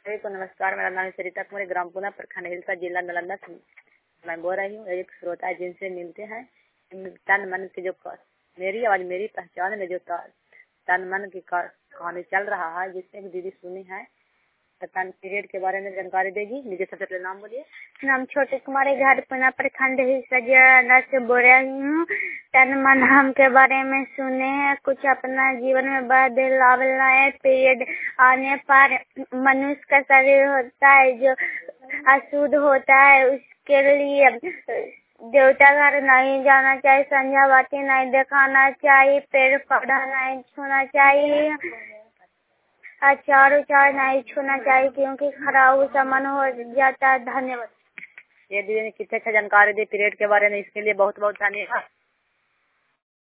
सभी को नमस्कार। मेरा नाम सरिता कुमारी, ग्राम पुना, प्रखंड हिलसा, जिला नालंदा से मैं बोल रही हूँ। एक श्रोता है जिनसे मिलते हैं तन मन की जो मेरी आवाज मेरी पहचान में जो तन मन की कहानी चल रहा है, जिससे एक दीदी सुनी है। तन पीरियड के बारे में जानकारी देगी। मुझे सबसे पहले नाम बोलिए। नाम छोटी कुमारी, घर पुना, प्रखंड हिलसा, जिला से बोल रही हूँ। तन मन हम के बारे में सुने हैं, कुछ अपना जीवन में बदलाव लाए। पीरियड आने पर मनुष्य का शरीर होता है जो अशुद्ध होता है, उसके लिए देवता घर नहीं जाना चाहिए, संध्या बाती नहीं दिखाना चाहिए, पेड़ पौधा नहीं छूना चाहिए, अचार उचार नहीं छूना चाहिए क्योंकि खराब सामान हो जाता है। धन्यवाद। ये दीदी ने कितने अच्छा जानकारी दी पीरियड के बारे में, इसके लिए बहुत बहुत धन्यवाद।